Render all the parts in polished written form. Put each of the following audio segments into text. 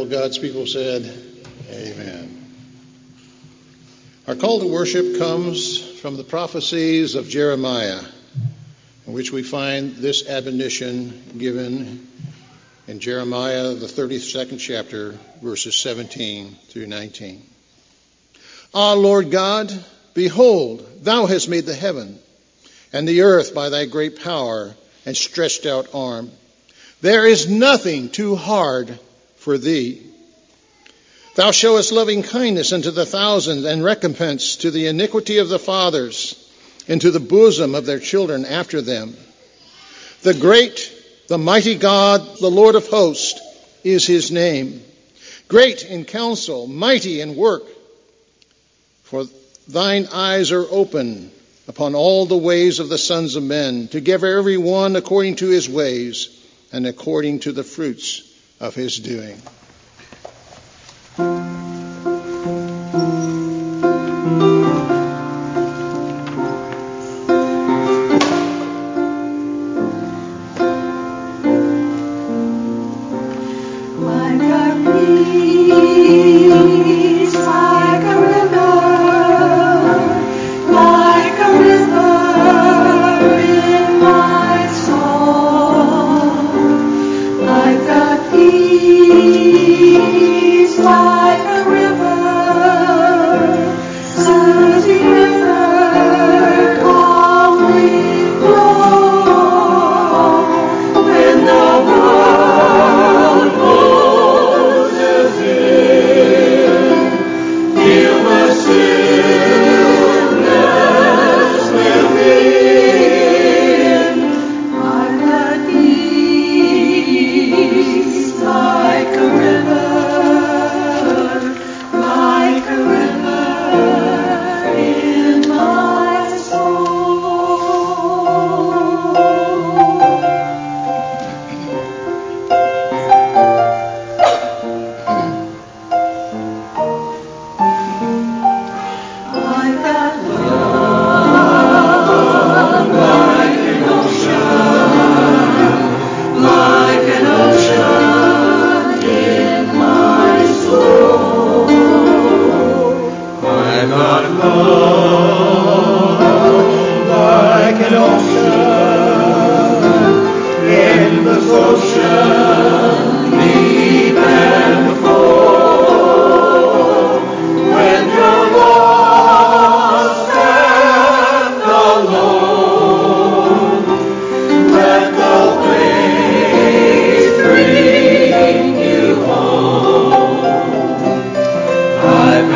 God's people said, amen. Our call to worship comes from the prophecies of Jeremiah, in which we find this admonition given in Jeremiah, the 32nd chapter, verses 17 through 19. Ah, Lord God, behold, thou hast made the heaven and the earth by thy great power and stretched out arm. There is nothing too hard for thee. Thou showest loving kindness unto the thousands, and recompense to the iniquity of the fathers, into the bosom of their children after them. The great, the mighty God, the Lord of hosts, is his name. Great in counsel, mighty in work. For thine eyes are open upon all the ways of the sons of men, to give every one according to his ways and according to the fruits of his doing.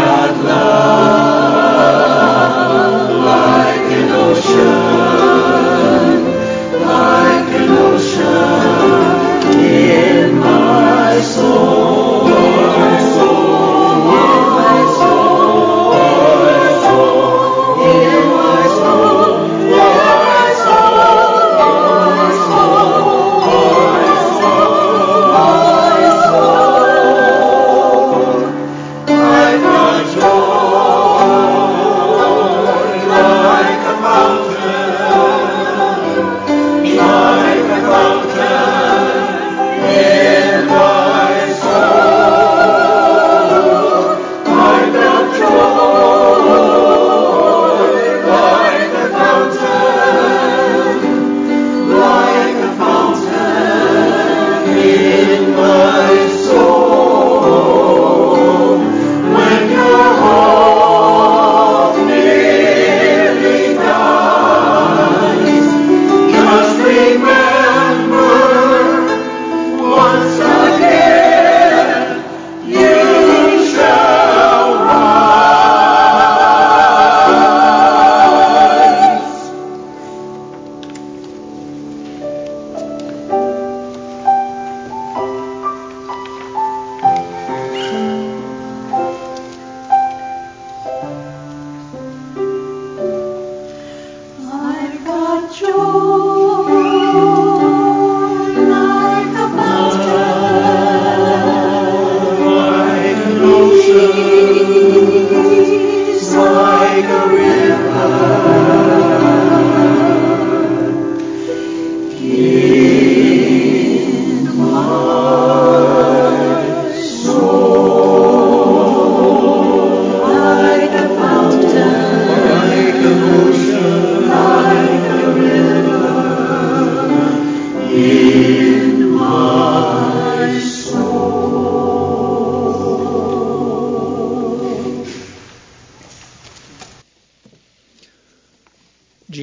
Like an ocean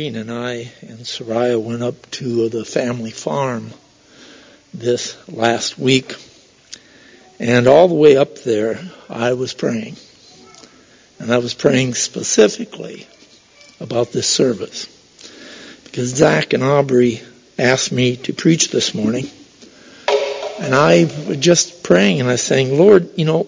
Jean and I and Soraya went up to the family farm this last week. And all the way up there, I was praying. And I was praying specifically about this service. Because Zach and Aubrey asked me to preach this morning. And I was just praying and I was saying, Lord,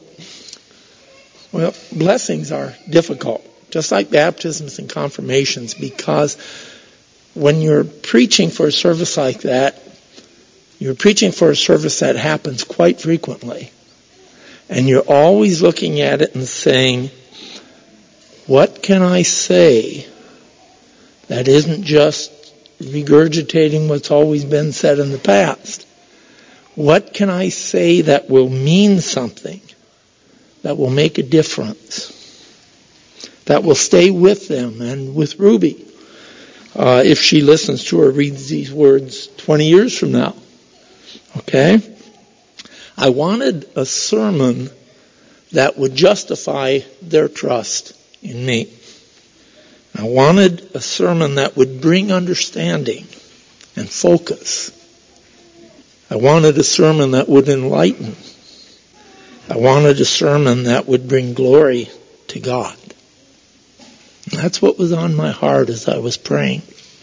blessings are difficult. Just like baptisms and confirmations, because when you're preaching for a service like that, you're preaching for a service that happens quite frequently. And you're always looking at it and saying, what can I say that isn't just regurgitating what's always been said in the past? What can I say that will mean something, that will make a difference, that will stay with them and with Ruby if she listens to or reads these words 20 years from now? Okay? I wanted a sermon that would justify their trust in me. I wanted a sermon that would bring understanding and focus. I wanted a sermon that would enlighten. I wanted a sermon that would bring glory to God. And that's what was on my heart as I was praying.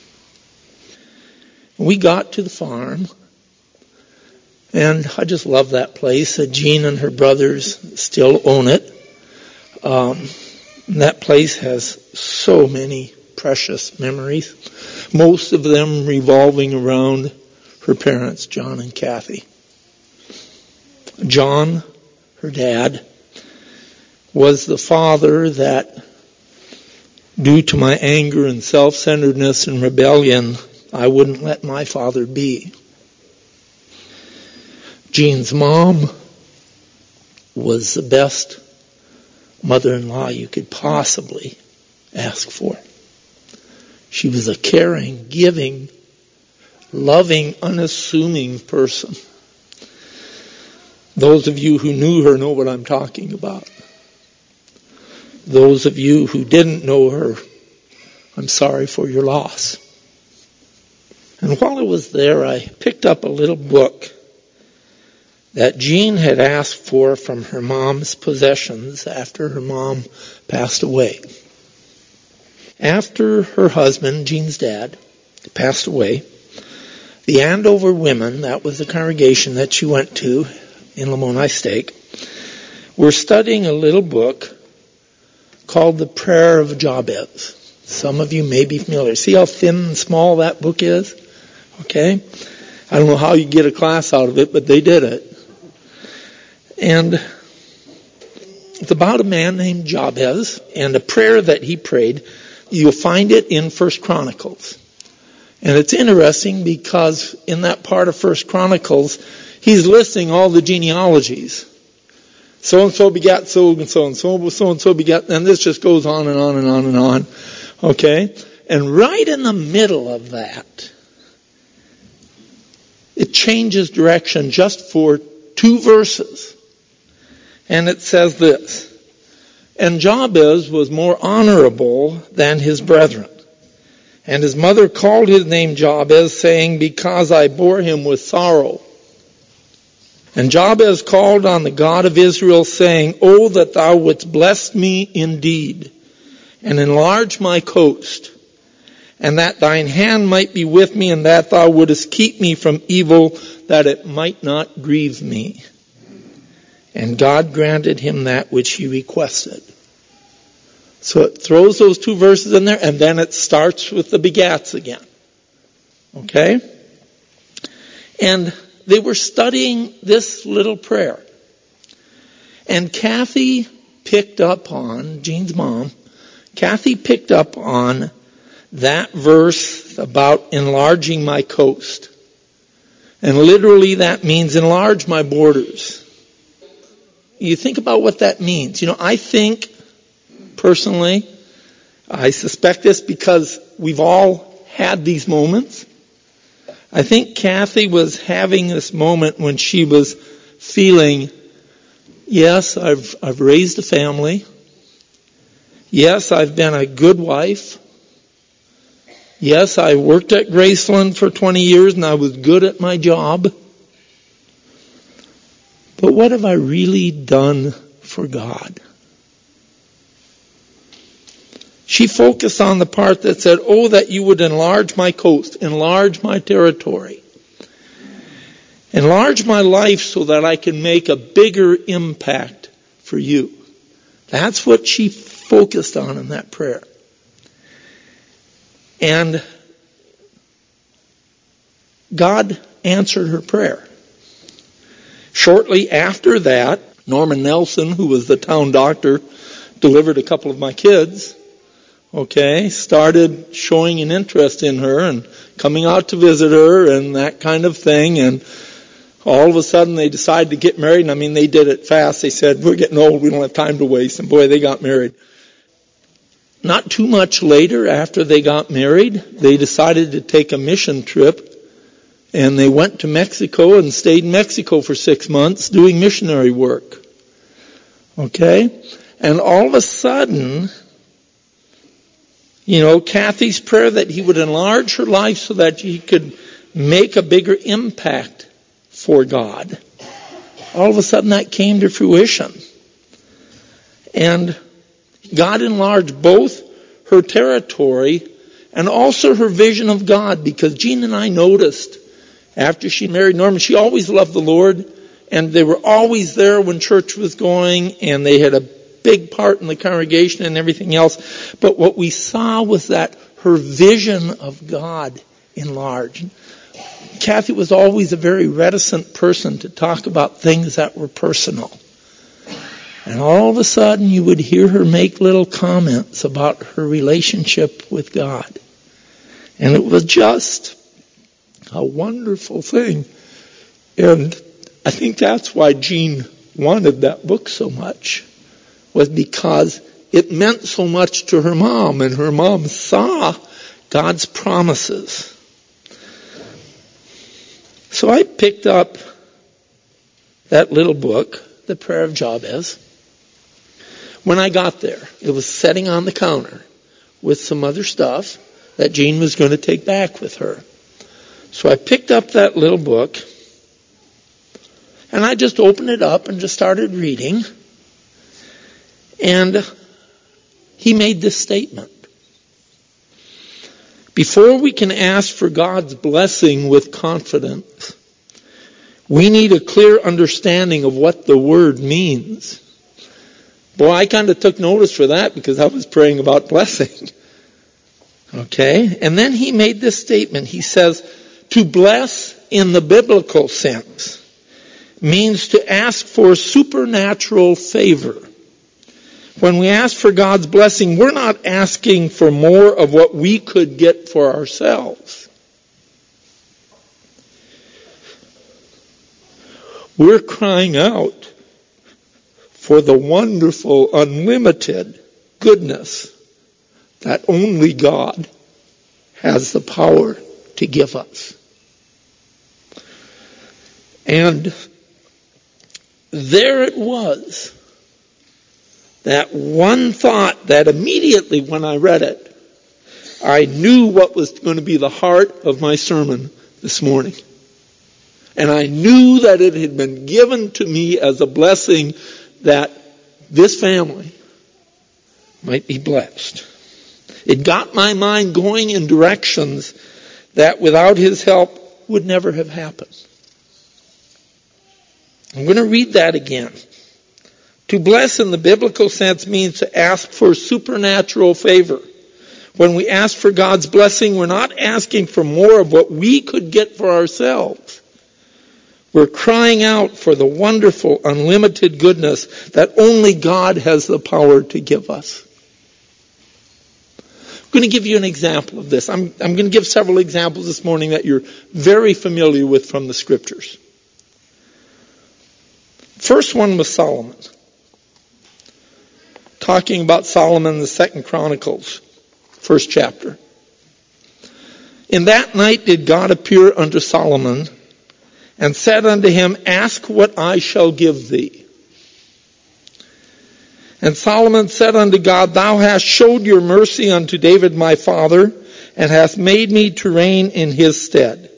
We got to the farm. And I just love that place. Jean and her brothers still own it. That place has so many precious memories. Most of them revolving around her parents, John and Kathy. John, her dad, was the father that, due to my anger and self-centeredness and rebellion, I wouldn't let my father be. Jean's mom was the best mother-in-law you could possibly ask for. She was a caring, giving, loving, unassuming person. Those of you who knew her know what I'm talking about. Those of you who didn't know her, I'm sorry for your loss. And while I was there, I picked up a little book that Jean had asked for from her mom's possessions after her mom passed away. After her husband, Jean's dad, passed away, the Andover women, that was the congregation that she went to in Lamoni Stake, were studying a little book called The Prayer of Jabez. Some of you may be familiar. See how thin and small that book is? Okay? I don't know how you get a class out of it, but they did it. And it's about a man named Jabez and a prayer that he prayed. You'll find it in 1 Chronicles. And it's interesting because in that part of 1 Chronicles, he's listing all the genealogies. So-and-so begat so-and-so, and so-and-so begat, and this just goes on and on and on and on. Okay? And right in the middle of that, it changes direction just for 2 verses. And it says this, and Jabez was more honorable than his brethren. And his mother called his name Jabez, saying, because I bore him with sorrow. And Jabez called on the God of Israel, saying, oh, that thou wouldst bless me indeed, and enlarge my coast, and that thine hand might be with me, and that thou wouldest keep me from evil, that it might not grieve me. And God granted him that which he requested. So it throws those 2 verses in there, and then it starts with the begats again. Okay? And they were studying this little prayer. And Kathy picked up on, Jean's mom, Kathy picked up on that verse about enlarging my coast. And literally that means enlarge my borders. You think about what that means. I think, personally, I suspect this because we've all had these moments. I think Kathy was having this moment when she was feeling, yes, I've raised a family. Yes, I've been a good wife. Yes, I worked at Graceland for 20 years and I was good at my job. But what have I really done for God? She focused on the part that said, oh, that you would enlarge my coast, enlarge my territory, enlarge my life so that I can make a bigger impact for you. That's what she focused on in that prayer. And God answered her prayer. Shortly after that, Norman Nelson, who was the town doctor, delivered a couple of my kids, started showing an interest in her and coming out to visit her and that kind of thing. And all of a sudden they decided to get married. And I mean, they did it fast. They said, we're getting old, we don't have time to waste. And boy, they got married. Not too much later, after they got married, they decided to take a mission trip. And they went to Mexico and stayed in Mexico for 6 months doing missionary work. And all of a sudden, Kathy's prayer that he would enlarge her life so that she could make a bigger impact for God. All of a sudden that came to fruition. And God enlarged both her territory and also her vision of God, because Jean and I noticed after she married Norman, she always loved the Lord, and they were always there when church was going, and they had a big part in the congregation and everything else. But what we saw was that her vision of God enlarged. Kathy was always a very reticent person to talk about things that were personal. And all of a sudden you would hear her make little comments about her relationship with God. And it was just a wonderful thing. And I think that's why Jean wanted that book so much, was because it meant so much to her mom, and her mom saw God's promises. So I picked up that little book, The Prayer of Jabez. When I got there, it was sitting on the counter with some other stuff that Jean was going to take back with her. So I picked up that little book, and I just opened it up and just started reading. And he made this statement. Before we can ask for God's blessing with confidence, we need a clear understanding of what the word means. Boy, I kind of took notice for that because I was praying about blessing. And then he made this statement. He says, to bless in the biblical sense means to ask for supernatural favor. When we ask for God's blessing, we're not asking for more of what we could get for ourselves. We're crying out for the wonderful, unlimited goodness that only God has the power to give us. And there it was. That one thought that immediately when I read it, I knew what was going to be the heart of my sermon this morning. And I knew that it had been given to me as a blessing that this family might be blessed. It got my mind going in directions that without his help would never have happened. I'm going to read that again. To bless in the biblical sense means to ask for supernatural favor. When we ask for God's blessing, we're not asking for more of what we could get for ourselves. We're crying out for the wonderful, unlimited goodness that only God has the power to give us. I'm going to give you an example of this. I'm going to give several examples this morning that you're very familiar with from the Scriptures. First one was Solomon. Talking about Solomon in the 2 Chronicles, 1st chapter. In that night did God appear unto Solomon and said unto him, ask what I shall give thee. And Solomon said unto God, thou hast showed your mercy unto David my father, and hath made me to reign in his stead.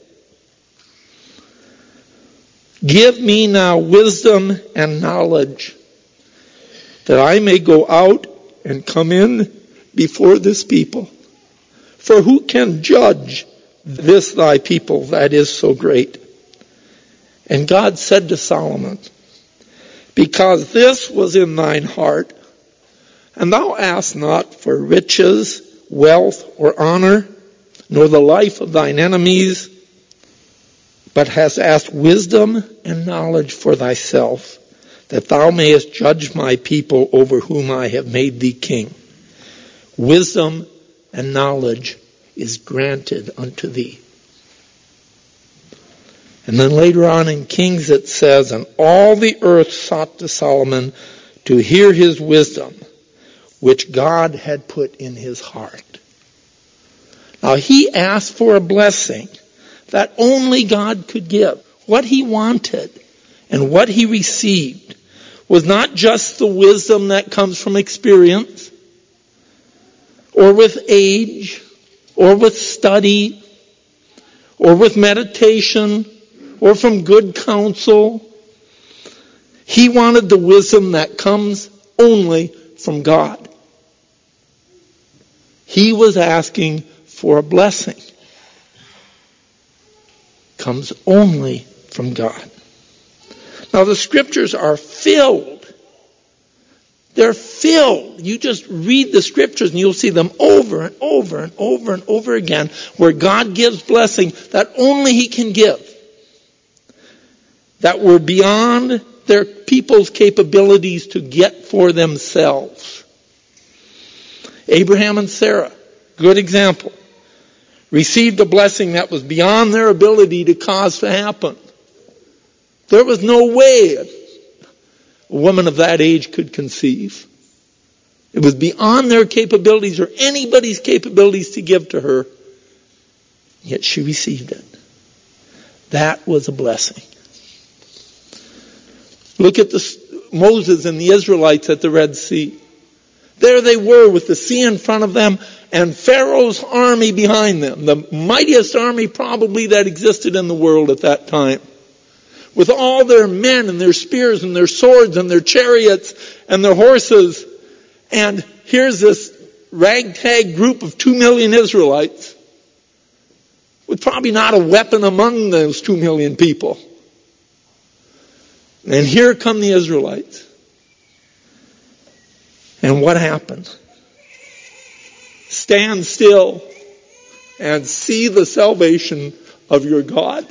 Give me now wisdom and knowledge, that I may go out and come in before this people. For who can judge this thy people that is so great? And God said to Solomon, because this was in thine heart, and thou asked not for riches, wealth, or honor, nor the life of thine enemies, but hast asked wisdom and knowledge for thyself, that thou mayest judge my people over whom I have made thee king. Wisdom and knowledge is granted unto thee. And then later on in Kings it says, and all the earth sought to Solomon to hear his wisdom, which God had put in his heart. Now he asked for a blessing that only God could give. What he wanted and what he received was not just the wisdom that comes from experience, or with age, or with study, or with meditation, or from good counsel. He wanted the wisdom that comes only from God. He was asking for a blessing. Comes only from God. Now the scriptures are filled. They're filled. You just read the scriptures and you'll see them over and over and over and over again, where God gives blessing that only he can give, that were beyond their people's capabilities to get for themselves. Abraham and Sarah, good example, received a blessing that was beyond their ability to cause to happen. There was no way a woman of that age could conceive. It was beyond their capabilities or anybody's capabilities to give to her. Yet she received it. That was a blessing. Look at Moses and the Israelites at the Red Sea. There they were with the sea in front of them and Pharaoh's army behind them. The mightiest army probably that existed in the world at that time. With all their men and their spears and their swords and their chariots and their horses. And here's this ragtag group of 2 million Israelites with probably not a weapon among those 2 million people. And here come the Israelites. And what happened? Stand still and see the salvation of your God.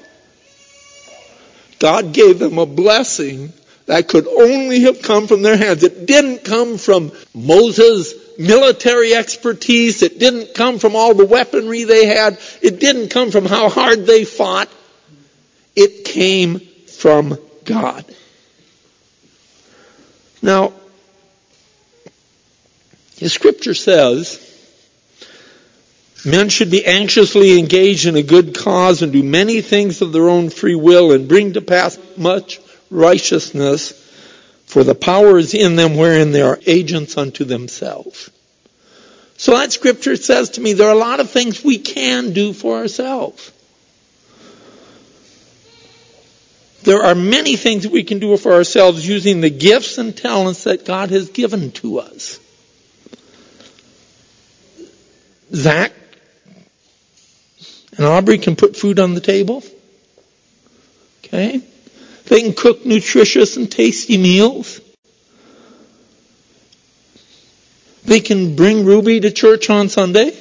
God gave them a blessing that could only have come from their hands. It didn't come from Moses' military expertise. It didn't come from all the weaponry they had. It didn't come from how hard they fought. It came from God. Now, the scripture says, men should be anxiously engaged in a good cause and do many things of their own free will and bring to pass much righteousness, for the power is in them wherein they are agents unto themselves. So that scripture says to me there are a lot of things we can do for ourselves. There are many things that we can do for ourselves using the gifts and talents that God has given to us. Zach and Aubrey can put food on the table. Okay? They can cook nutritious and tasty meals. They can bring Ruby to church on Sunday.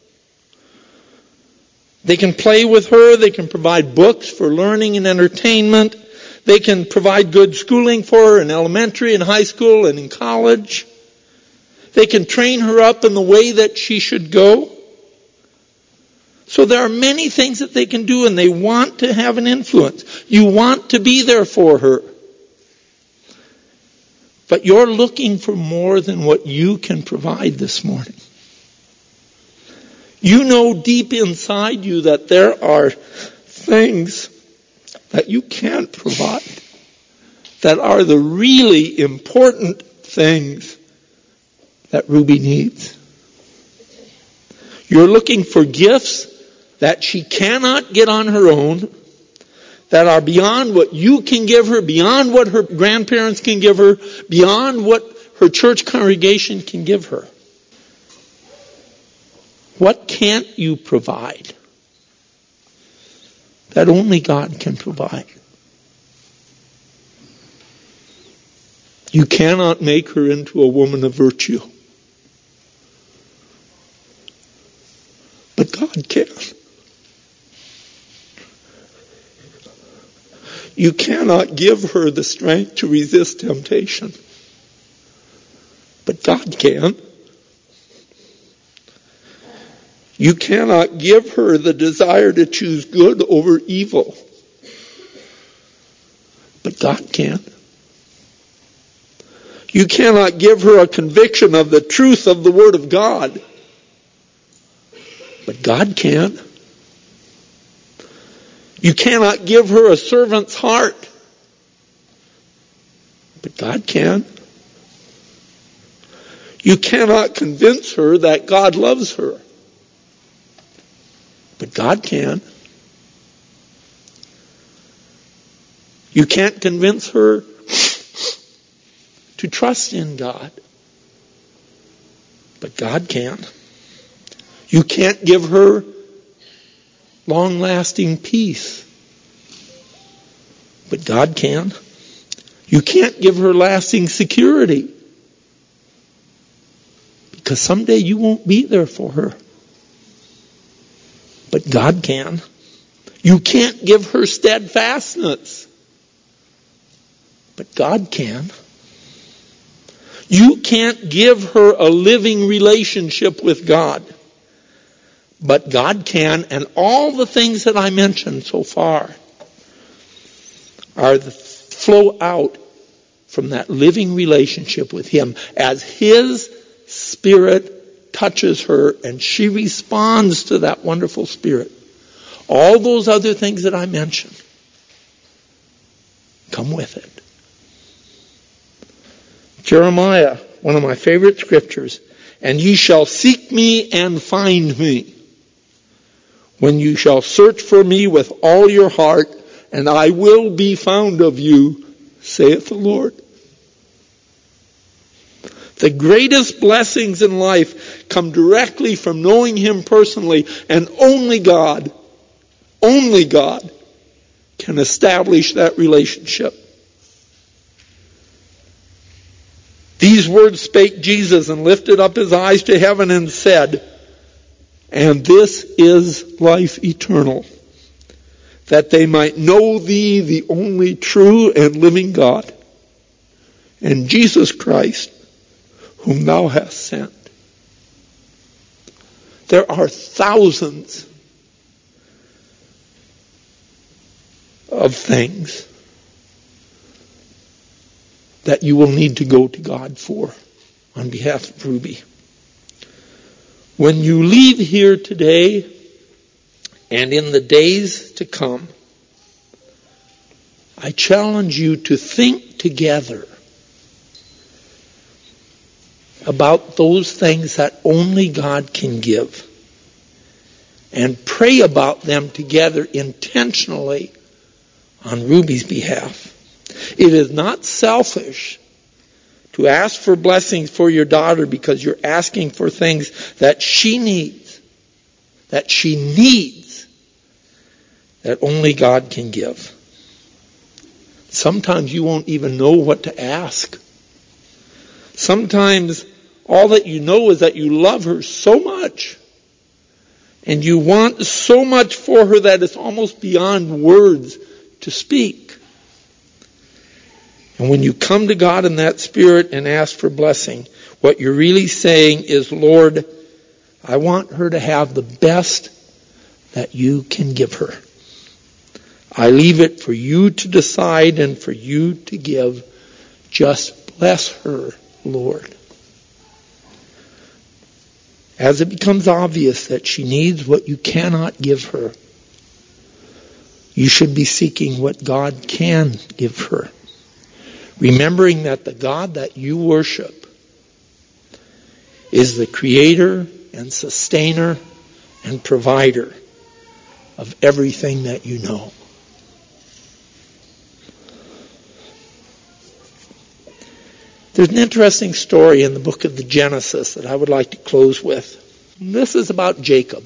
They can play with her. They can provide books for learning and entertainment. They can provide good schooling for her in elementary and high school and in college. They can train her up in the way that she should go. So there are many things that they can do, and they want to have an influence. You want to be there for her. But you're looking for more than what you can provide this morning. You know deep inside you that there are things that you can't provide, that are the really important things that Ruby needs. You're looking for gifts that she cannot get on her own, that are beyond what you can give her, beyond what her grandparents can give her, beyond what her church congregation can give her. What can't you provide that only God can provide? You cannot make her into a woman of virtue. But God can. You cannot give her the strength to resist temptation. But God can. You cannot give her the desire to choose good over evil. But God can. You cannot give her a conviction of the truth of the Word of God. But God can. You cannot give her a servant's heart. But God can. You cannot convince her that God loves her. But God can. You can't convince her to trust in God. But God can. You can't give her long-lasting peace. But God can. You can't give her lasting security. Because someday you won't be there for her. But God can. You can't give her steadfastness. But God can. You can't give her a living relationship with God. But God can, and all the things that I mentioned so far flow out from that living relationship with Him as His Spirit touches her and she responds to that wonderful Spirit. All those other things that I mentioned come with it. Jeremiah, one of my favorite scriptures, and ye shall seek me and find me when you shall search for me with all your heart, and I will be found of you, saith the Lord. The greatest blessings in life come directly from knowing Him personally, and only God can establish that relationship. These words spake Jesus and lifted up His eyes to heaven and said, and this is life eternal, that they might know Thee, the only true and living God, and Jesus Christ, whom Thou hast sent. There are thousands of things that you will need to go to God for on behalf of Ruby. When you leave here today and in the days to come, I challenge you to think together about those things that only God can give and pray about them together intentionally on Ruby's behalf. It is not selfish to ask for blessings for your daughter because you're asking for things that she needs, that only God can give. Sometimes you won't even know what to ask. Sometimes all that you know is that you love her so much and you want so much for her that it's almost beyond words to speak. And when you come to God in that spirit and ask for blessing, what you're really saying is, Lord, I want her to have the best that you can give her. I leave it for you to decide and for you to give. Just bless her, Lord. As it becomes obvious that she needs what you cannot give her, you should be seeking what God can give her. Remembering that the God that you worship is the creator and sustainer and provider of everything that you know. There's an interesting story in the book of the Genesis that I would like to close with. And this is about Jacob.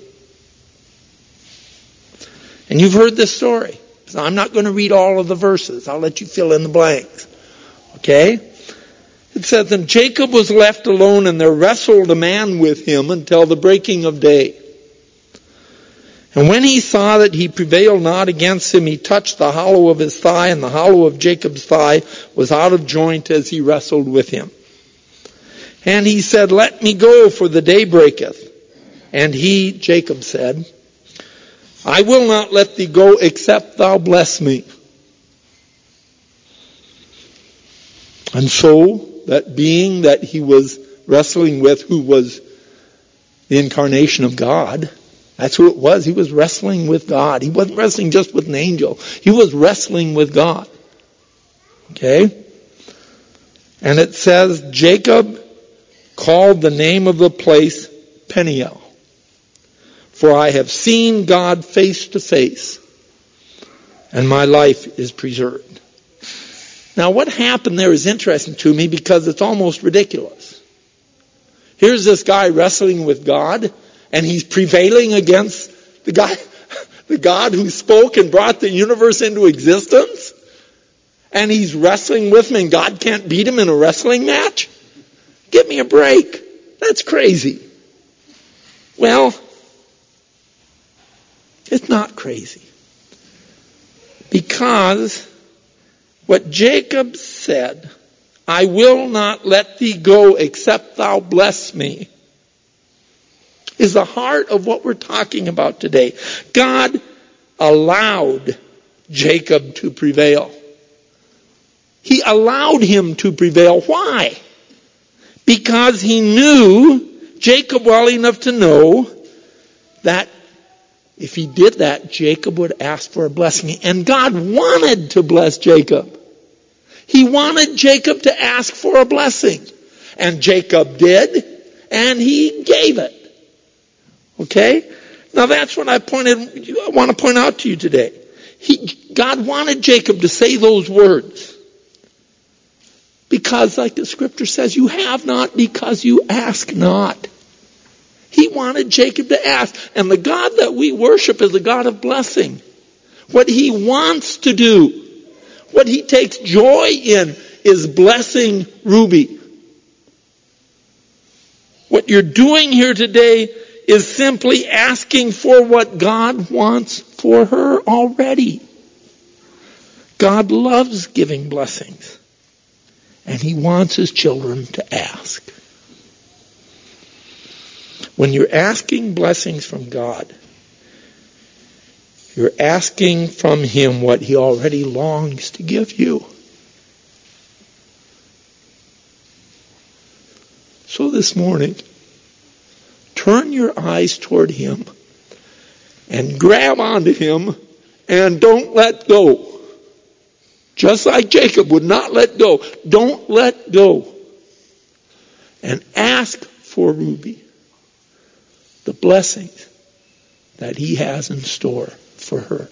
And you've heard this story. So I'm not going to read all of the verses. I'll let you fill in the blanks. Okay? It says, and Jacob was left alone, and there wrestled a man with him until the breaking of day. And when he saw that he prevailed not against him, he touched the hollow of his thigh, and the hollow of Jacob's thigh was out of joint as he wrestled with him. And he said, let me go, for the day breaketh. And he, Jacob, said, I will not let thee go except thou bless me. And so, that being that he was wrestling with, who was the incarnation of God, that's who it was. He was wrestling with God. He wasn't wrestling just with an angel. He was wrestling with God. Okay? And it says, Jacob called the name of the place Peniel. For I have seen God face to face, and my life is preserved. Now what happened there is interesting to me because it's almost ridiculous. Here's this guy wrestling with God, and he's prevailing against the God who spoke and brought the universe into existence. And he's wrestling with him, and God can't beat him in a wrestling match? Give me a break. That's crazy. Well, it's not crazy. Because what Jacob said, I will not let thee go except thou bless me, is the heart of what we're talking about today. God allowed Jacob to prevail. He allowed him to prevail. Why? Because he knew Jacob well enough to know that if he did that, Jacob would ask for a blessing. And God wanted to bless Jacob. He wanted Jacob to ask for a blessing. And Jacob did, and he gave it. Okay? Now that's what I want to point out to you today. God wanted Jacob to say those words. Because, like the scripture says, you have not because you ask not. He wanted Jacob to ask. And the God that we worship is a God of blessing. What he wants to do, what he takes joy in, is blessing Ruby. What you're doing here today is simply asking for what God wants for her already. God loves giving blessings. And he wants his children to ask. When you're asking blessings from God, you're asking from him what he already longs to give you. So this morning, turn your eyes toward him and grab onto him and don't let go. Just like Jacob would not let go. Don't let go. And ask for Ruby the blessings that he has in store for her.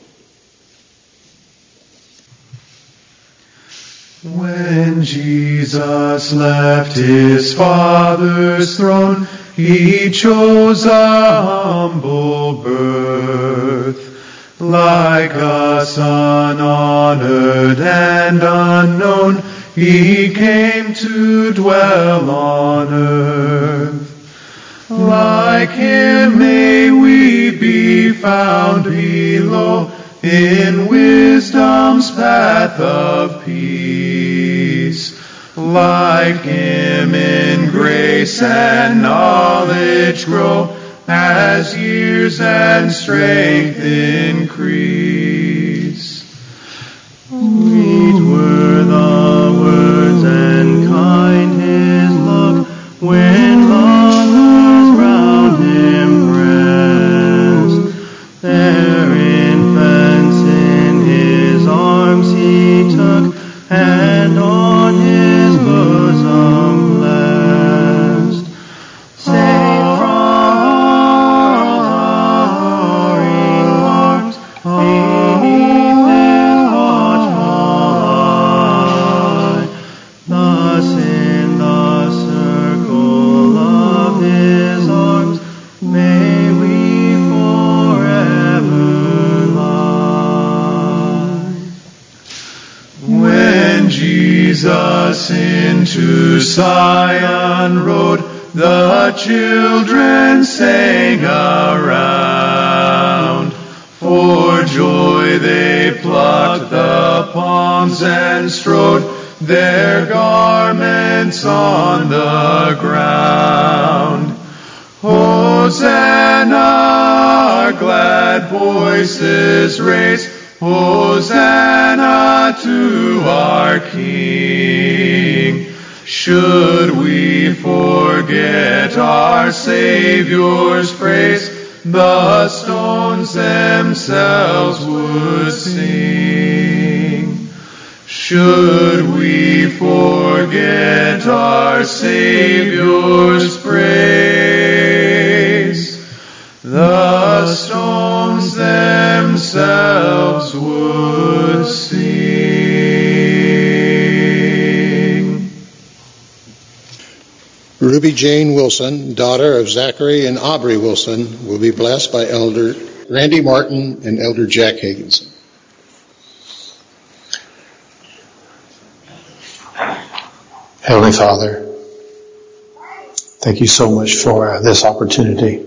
When Jesus left his Father's throne, he chose a humble birth. Like a son honored and unknown, he came to dwell on earth. Like him may we be found below, in wisdom's path of peace. Like him in grace and knowledge grow, as years and strength increase. Sweet were the words and kind his look, when lovers round him pressed. Their infants in his arms he took, and on his bosom blessed. Safe from all us into Zion rode, the children sang around. For joy they plucked the palms and strode their garments on the ground. Hosanna, our glad voices raise, Hosanna to our King. Should we forget our Savior's praise, the stones themselves would sing. Should we forget our Savior's praise, the stones themselves would sing. Ruby Jane Wilson, daughter of Zachary and Aubrey Wilson, will be blessed by Elder Randy Martin and Elder Jack Higginson. Heavenly Father, thank you so much for this opportunity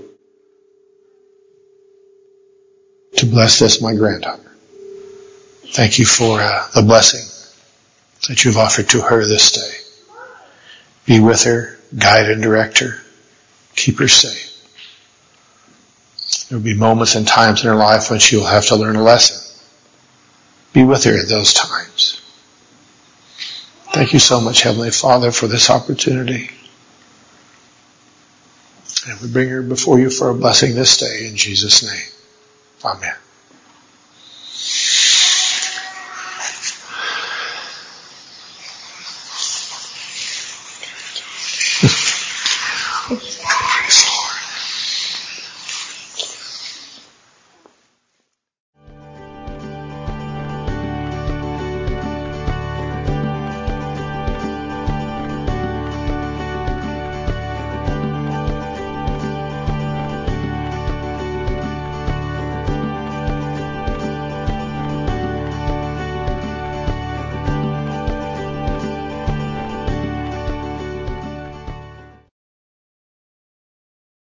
to bless this, my granddaughter. Thank you for the blessing that you've offered to her this day. Be with her, guide and direct her, keep her safe. There will be moments and times in her life when she will have to learn a lesson. Be with her in those times. Thank you so much, Heavenly Father, for this opportunity. And we bring her before you for a blessing this day in Jesus' name. Amen.